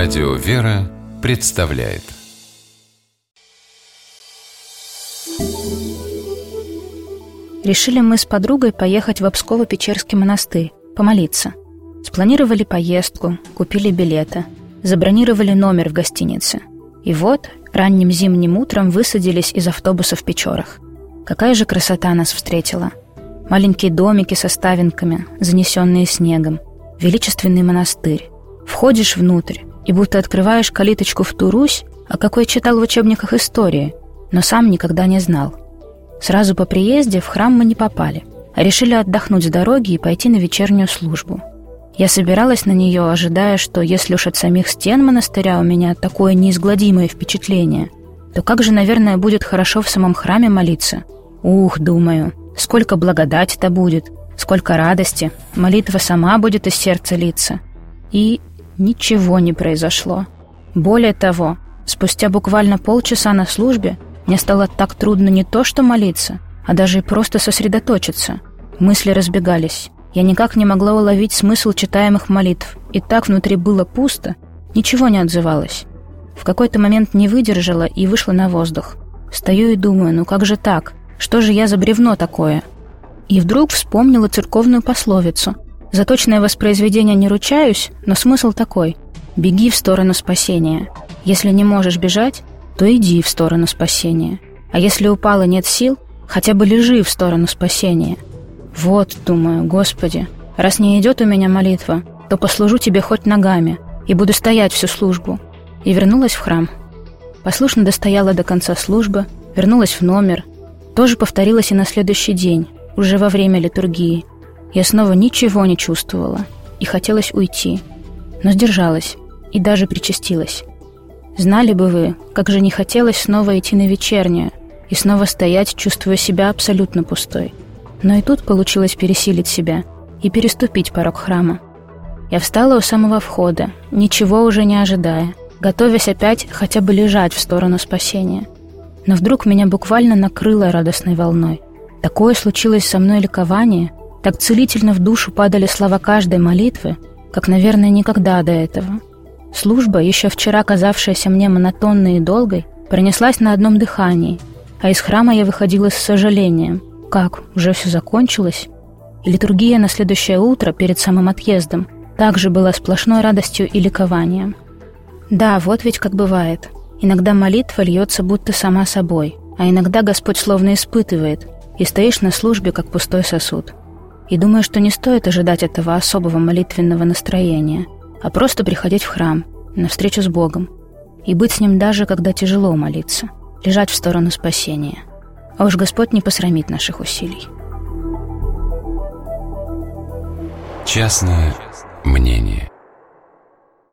Радио «Вера» представляет. Решили мы с подругой поехать в Обсково-Печерский монастырь, помолиться. Спланировали поездку, купили билеты, забронировали номер в гостинице. И вот ранним зимним утром высадились из автобуса в Печорах. Какая же красота нас встретила! Маленькие домики со ставинками, занесенные снегом, величественный монастырь. Входишь внутрь и будто открываешь калиточку в ту Русь, о какой читал в учебниках истории, но сам никогда не знал. Сразу по приезде в храм мы не попали, а решили отдохнуть с дороги и пойти на вечернюю службу. Я собиралась на нее, ожидая, что если уж от самих стен монастыря у меня такое неизгладимое впечатление, то как же, наверное, будет хорошо в самом храме молиться. Ух, думаю, сколько благодати-то будет, сколько радости, молитва сама будет из сердца литься. И ничего не произошло. Более того, спустя буквально полчаса на службе мне стало так трудно не то что молиться, а даже и просто сосредоточиться. Мысли разбегались. Я никак не могла уловить смысл читаемых молитв, и так внутри было пусто, ничего не отзывалось. В какой-то момент не выдержала и вышла на воздух. Стою и думаю, ну как же так? Что же я за бревно такое? И вдруг вспомнила церковную пословицу. За точное воспроизведение не ручаюсь, но смысл такой: беги в сторону спасения. Если не можешь бежать, то иди в сторону спасения. А если упал и нет сил, хотя бы лежи в сторону спасения. Вот, думаю, Господи, раз не идет у меня молитва, то послужу Тебе хоть ногами и буду стоять всю службу. И вернулась в храм. Послушно достояла до конца службы, вернулась в номер. Тоже повторилось и на следующий день, уже во время литургии. Я снова ничего не чувствовала и хотелось уйти, но сдержалась и даже причастилась. Знали бы вы, как же не хотелось снова идти на вечернюю и снова стоять, чувствуя себя абсолютно пустой. Но и тут получилось пересилить себя и переступить порог храма. Я встала у самого входа, ничего уже не ожидая, готовясь опять хотя бы лежать в сторону спасения. Но вдруг меня буквально накрыло радостной волной. Такое случилось со мной ликование, так целительно в душу падали слова каждой молитвы, как, наверное, никогда до этого. Служба, еще вчера казавшаяся мне монотонной и долгой, пронеслась на одном дыхании, а из храма я выходила с сожалением. Как, уже все закончилось? И литургия на следующее утро, перед самым отъездом, также была сплошной радостью и ликованием. Да, вот ведь как бывает. Иногда молитва льется будто сама собой, а иногда Господь словно испытывает, и стоишь на службе, как пустой сосуд. И думаю, что не стоит ожидать этого особого молитвенного настроения, а просто приходить в храм, на встречу с Богом, и быть с Ним даже, когда тяжело молиться, лежать в сторону спасения. А уж Господь не посрамит наших усилий. Частное мнение.